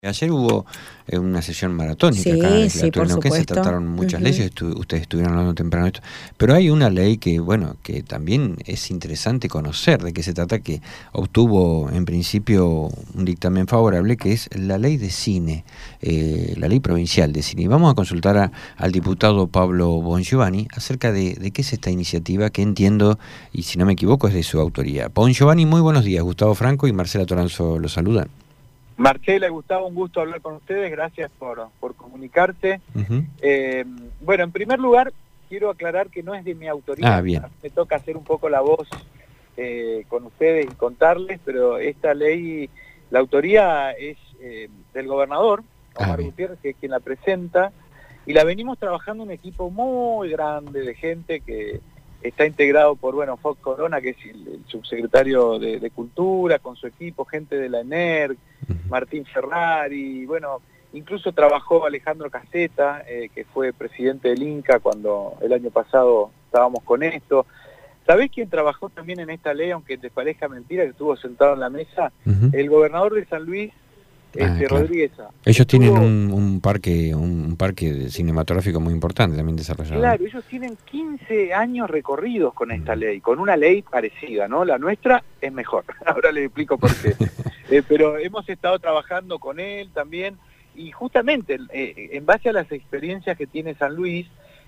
Ayer hubo una sesión maratónica Sí, acá en la sí, legislatura por de Neuquén, se supuesto. trataron muchas Ujú. leyes, ustedes estuvieron hablando temprano de esto, pero hay una ley que, bueno, que también es interesante conocer de qué se trata, que obtuvo en principio un dictamen favorable, que es la ley de cine, la ley provincial de cine. Y vamos a consultar al diputado Pablo Bongiovanni acerca de qué es esta iniciativa, que entiendo, y si no me equivoco, es de su autoría. Bongiovanni, muy buenos días. Gustavo Franco y Marcela Toranzo lo saludan. Marcela y Gustavo, un gusto hablar con ustedes, gracias por comunicarse. Ujú. Bueno, en primer lugar, quiero aclarar que no es de mi autoría, Ah, bien. me toca hacer un poco la voz con ustedes y contarles, pero esta ley, la autoría es del gobernador, Ah, Omar bien. Gutiérrez, que es quien la presenta, y la venimos trabajando un equipo muy grande de gente que está integrado por, Fox Corona, que es el subsecretario de Cultura, con su equipo, gente de la ENERC, Martín Ferrari, incluso trabajó Alejandro Caseta, que fue presidente del Inca cuando el año pasado estábamos con esto. ¿Sabés quién trabajó también en esta ley, aunque te parezca mentira, que estuvo sentado en la mesa? Ujú. El gobernador de San Luis, Claro. Rodríguez. Ellos tienen Estuvo, un parque cinematográfico muy importante también desarrollado, ¿no? claro, ellos tienen 15 años recorridos con esta Ujú. ley, con una ley parecida, ¿no? La nuestra es mejor, ahora les explico por qué. Pero hemos estado trabajando con él también, y justamente en base a las experiencias que tiene San Luis,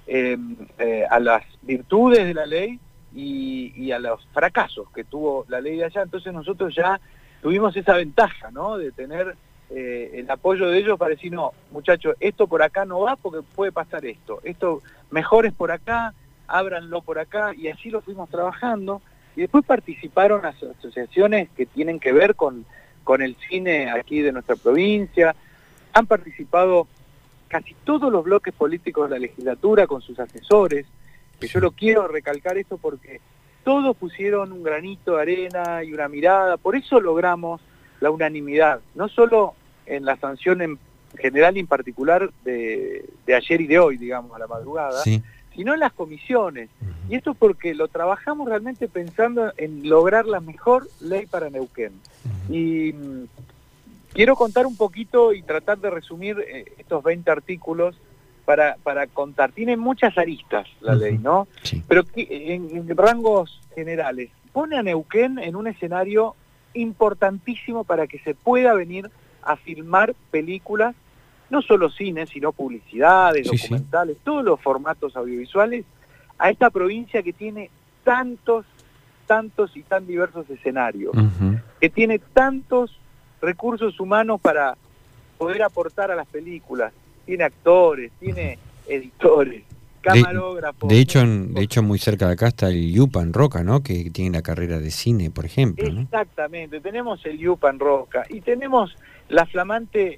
a las virtudes de la ley y a los fracasos que tuvo la ley de allá, entonces nosotros ya tuvimos esa ventaja, ¿no? De tener el apoyo de ellos para decir, no, muchachos, esto por acá no va porque puede pasar esto mejor es por acá, ábranlo por acá, y así lo fuimos trabajando, y después participaron asociaciones que tienen que ver con el cine aquí de nuestra provincia, han participado casi todos los bloques políticos de la legislatura con sus asesores, que yo lo quiero recalcar esto porque todos pusieron un granito de arena y una mirada, por eso logramos la unanimidad, no solo en la sanción en general y en particular de ayer y de hoy, digamos, a la madrugada, Sí. sino en las comisiones. Y esto es porque lo trabajamos realmente pensando en lograr la mejor ley para Neuquén. Y quiero contar un poquito y tratar de resumir estos 20 artículos para contar. Tiene muchas aristas la ley, ¿no? Sí. Pero en rangos generales, pone a Neuquén en un escenario importantísimo para que se pueda venir a filmar películas, no solo cine, sino publicidades, Sí, sí. documentales, todos los formatos audiovisuales, a esta provincia que tiene tantos y tan diversos escenarios, Ujú. que tiene tantos recursos humanos para poder aportar a las películas. Tiene actores, tiene editores, De, camarógrafos, de músicos. hecho, muy cerca de acá está el Yupan Roca, ¿no? Que tiene la carrera de cine, por ejemplo, ¿no? Exactamente, tenemos el Yupan Roca y tenemos la flamante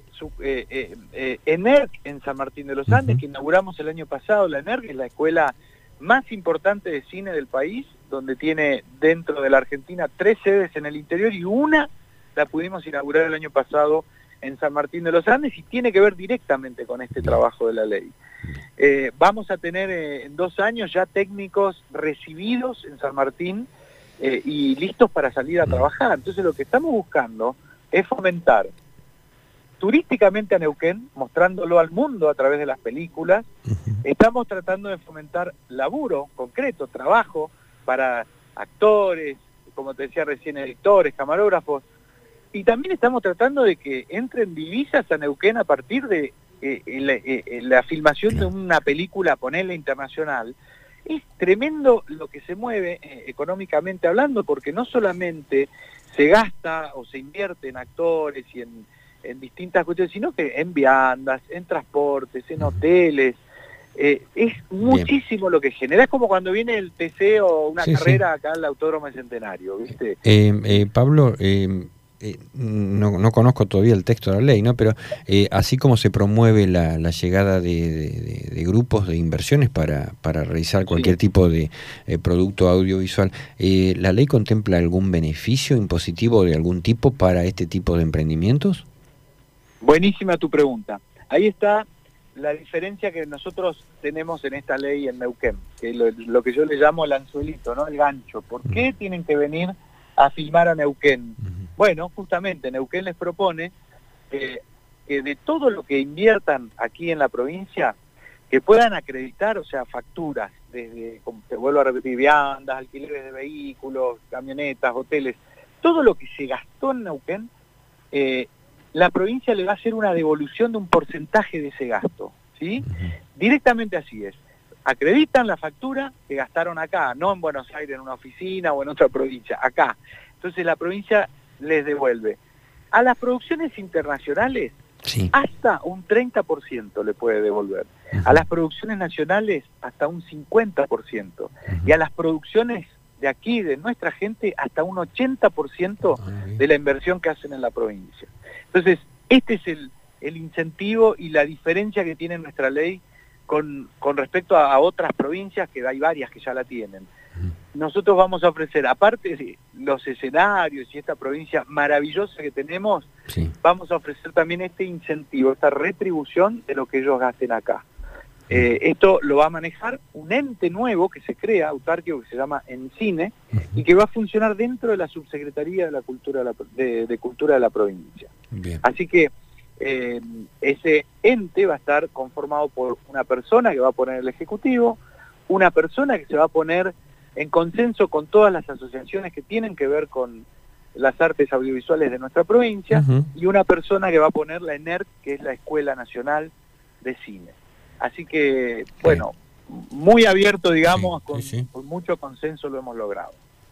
ENERC en San Martín de los Andes, Ujú. que inauguramos el año pasado. La ENERC es la escuela más importante de cine del país, donde tiene dentro de la Argentina 3 sedes en el interior y una la pudimos inaugurar el año pasado en San Martín de los Andes y tiene que ver directamente con este Bien. trabajo de la ley. Vamos a tener en 2 años ya técnicos recibidos en San Martín y listos para salir a trabajar. Entonces lo que estamos buscando es fomentar turísticamente a Neuquén, mostrándolo al mundo a través de las películas. Ujú. Estamos tratando de fomentar laburo concreto, trabajo para actores, como te decía recién, editores, camarógrafos, y también estamos tratando de que entren divisas a Neuquén a partir de la filmación de Claro. una película, ponerla internacional. Es tremendo lo que se mueve económicamente hablando, porque no solamente se gasta o se invierte en actores y en distintas cuestiones, sino que en viandas, en transportes, en hoteles. Es Bien. muchísimo lo que genera. Es como cuando viene el TC o una Sí, sí. carrera acá al Autódromo Centenario, ¿viste? Pablo, no conozco todavía el texto de la ley, ¿no? Pero así como se promueve la llegada de grupos de inversiones para realizar cualquier Sí. tipo de producto audiovisual, ¿la ley contempla algún beneficio impositivo de algún tipo para este tipo de emprendimientos? Buenísima tu pregunta. Ahí está la diferencia que nosotros tenemos en esta ley en Neuquén, que es lo que yo le llamo el anzuelito, ¿no? El gancho. ¿Por qué tienen que venir a filmar a Neuquén? Bueno, justamente Neuquén les propone que de todo lo que inviertan aquí en la provincia, que puedan acreditar, o sea, facturas, desde, como te vuelvo a repetir, viandas, alquileres de vehículos, camionetas, hoteles, todo lo que se gastó en Neuquén, la provincia le va a hacer una devolución de un porcentaje de ese gasto, ¿sí? Directamente así es. Acreditan la factura que gastaron acá, no en Buenos Aires, en una oficina o en otra provincia, acá. Entonces la provincia les devuelve. A las producciones internacionales, sí, hasta un 30% le puede devolver. A las producciones nacionales, hasta un 50%. Y a las producciones de aquí, de nuestra gente, hasta un 80% de la inversión que hacen en la provincia. Entonces, este es el incentivo y la diferencia que tiene nuestra ley con respecto a otras provincias, que hay varias que ya la tienen. Nosotros vamos a ofrecer, aparte de los escenarios y esta provincia maravillosa que tenemos, sí, vamos a ofrecer también este incentivo, esta retribución de lo que ellos gasten acá. Esto lo va a manejar un ente nuevo que se crea, autárquico, que se llama ENCINE, y que va a funcionar dentro de la Subsecretaría de la Cultura de Cultura de la provincia. Bien. Así que ese ente va a estar conformado por una persona que va a poner el ejecutivo, una persona que se va a poner en consenso con todas las asociaciones que tienen que ver con las artes audiovisuales de nuestra provincia, y una persona que va a poner la ENERC, que es la Escuela Nacional de Cine. Así que, bueno, muy abierto, digamos, con mucho consenso lo hemos logrado.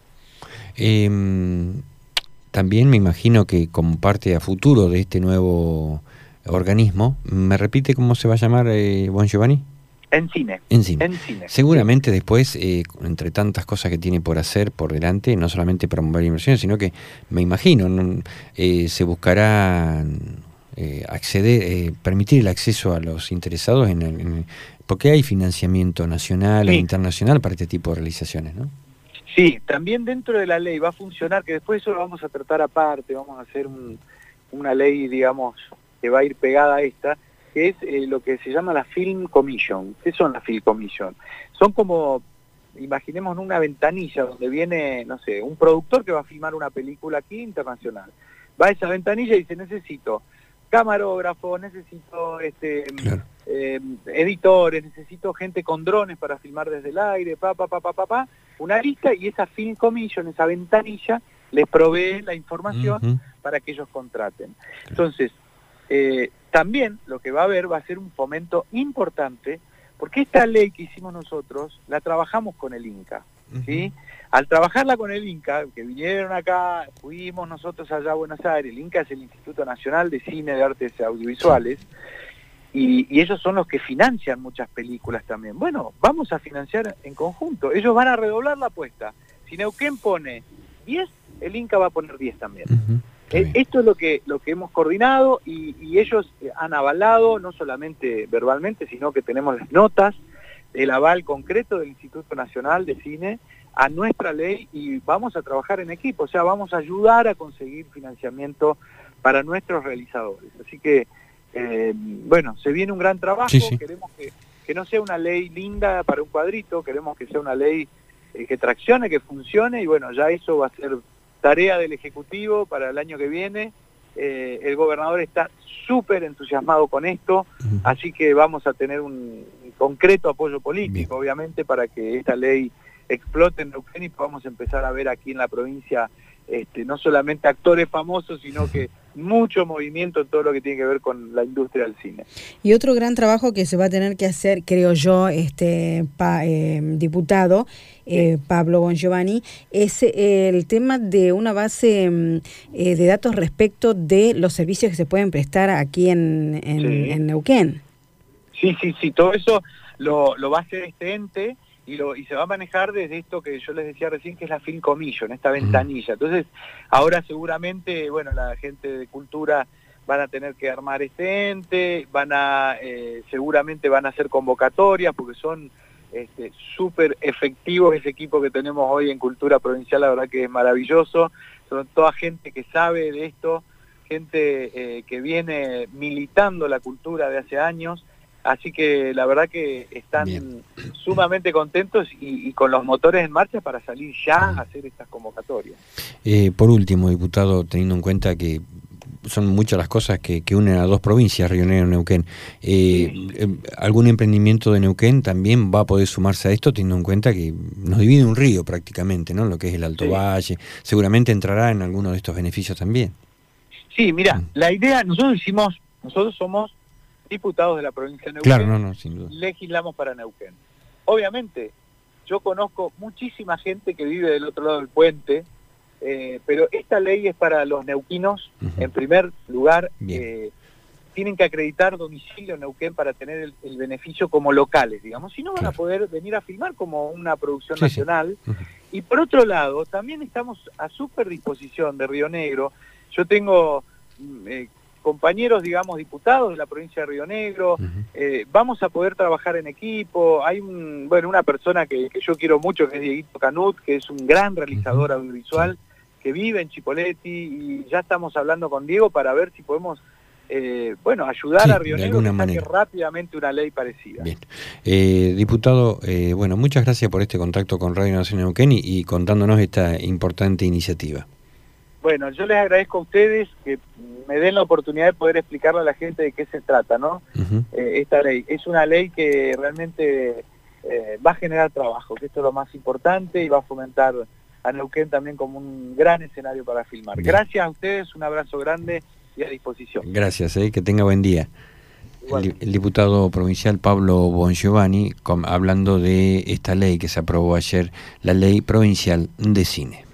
También me imagino que como parte a futuro de este nuevo organismo, ¿me repite cómo se va a llamar, Bon Giovanni? ENCINE. Seguramente después, entre tantas cosas que tiene por hacer por delante, no solamente promover inversiones, sino que, me imagino, se buscará permitir el acceso a los interesados porque hay financiamiento nacional e internacional para este tipo de realizaciones, ¿no? Sí, también dentro de la ley va a funcionar, que después eso lo vamos a tratar aparte, vamos a hacer una ley, digamos, que va a ir pegada a esta, que es lo que se llama la Film Commission. ¿Qué son las Film Commission? Son como, imaginemos una ventanilla donde viene, no sé, un productor que va a filmar una película aquí internacional. Va a esa ventanilla y dice, necesito camarógrafo, necesito editores, necesito gente con drones para filmar desde el aire, una lista, y esa Film Commission, esa ventanilla, les provee la información para que ellos contraten. Entonces, también lo que va a haber va a ser un fomento importante, porque esta ley que hicimos nosotros, la trabajamos con el INCA, ¿sí? Al trabajarla con el INCA, que vinieron acá, fuimos nosotros allá a Buenos Aires, el INCA es el Instituto Nacional de Cine, de Artes Audiovisuales, y ellos son los que financian muchas películas también. Bueno, vamos a financiar en conjunto, ellos van a redoblar la apuesta. Si Neuquén pone 10, el INCA va a poner 10 también. Esto es lo que hemos coordinado, y ellos han avalado, no solamente verbalmente, sino que tenemos las notas, el aval concreto del Instituto Nacional de Cine a nuestra ley, y vamos a trabajar en equipo, o sea, vamos a ayudar a conseguir financiamiento para nuestros realizadores. Así que, bueno, se viene un gran trabajo, queremos que no sea una ley linda para un cuadrito, queremos que sea una ley que traccione, que funcione, y bueno, ya eso va a ser tarea del Ejecutivo para el año que viene. El gobernador está súper entusiasmado con esto, así que vamos a tener un concreto apoyo político, obviamente, para que esta ley explote en Neuquén y podamos empezar a ver aquí en la provincia no solamente actores famosos, sino que mucho movimiento en todo lo que tiene que ver con la industria del cine. Y otro gran trabajo que se va a tener que hacer, creo yo, diputado Pablo Bon Giovanni, es el tema de una base de datos respecto de los servicios que se pueden prestar aquí en Neuquén. Sí, todo eso lo va a hacer este ente, y se va a manejar desde esto que yo les decía recién, que es la Film Commission, esta ventanilla. Entonces, ahora seguramente, bueno, la gente de cultura van a tener que armar este ente, seguramente van a hacer convocatorias, porque son súper efectivos ese equipo que tenemos hoy en Cultura Provincial, la verdad que es maravilloso. Son toda gente que sabe de esto, gente que viene militando la cultura de hace años. Así que la verdad que están sumamente contentos y con los motores en marcha para salir ya a hacer estas convocatorias. Por último, diputado, teniendo en cuenta que son muchas las cosas que unen a dos provincias, Río Negro y Neuquén. ¿Algún emprendimiento de Neuquén también va a poder sumarse a esto, teniendo en cuenta que nos divide un río prácticamente, ¿no? Lo que es el Alto Valle, seguramente entrará en alguno de estos beneficios también. Sí, mira, la idea, nosotros somos diputados de la provincia de Neuquén, claro, sin duda. Legislamos para Neuquén. Obviamente, yo conozco muchísima gente que vive del otro lado del puente, pero esta ley es para los neuquinos, en primer lugar. Tienen que acreditar domicilio en Neuquén para tener el beneficio como locales, digamos, si no van a poder venir a filmar como una producción nacional. Y por otro lado, también estamos a súper disposición de Río Negro. Yo tengo compañeros, digamos, diputados de la provincia de Río Negro, vamos a poder trabajar en equipo. Hay una persona que yo quiero mucho, que es Dieguito Canut, que es un gran realizador audiovisual, que vive en Chipoleti, y ya estamos hablando con Diego para ver si podemos ayudar a Río Negro que saque rápidamente una ley parecida. Bien. Diputado, muchas gracias por este contacto con Radio Nacional Neuquén y contándonos esta importante iniciativa. Bueno, yo les agradezco a ustedes que me den la oportunidad de poder explicarle a la gente de qué se trata, ¿no? Esta ley. Es una ley que realmente va a generar trabajo, que esto es lo más importante, y va a fomentar a Neuquén también como un gran escenario para filmar. Bien. Gracias a ustedes, un abrazo grande y a disposición. Gracias, que tenga buen día. El diputado provincial Pablo Bongiovanni, hablando de esta ley que se aprobó ayer, la Ley Provincial de Cine.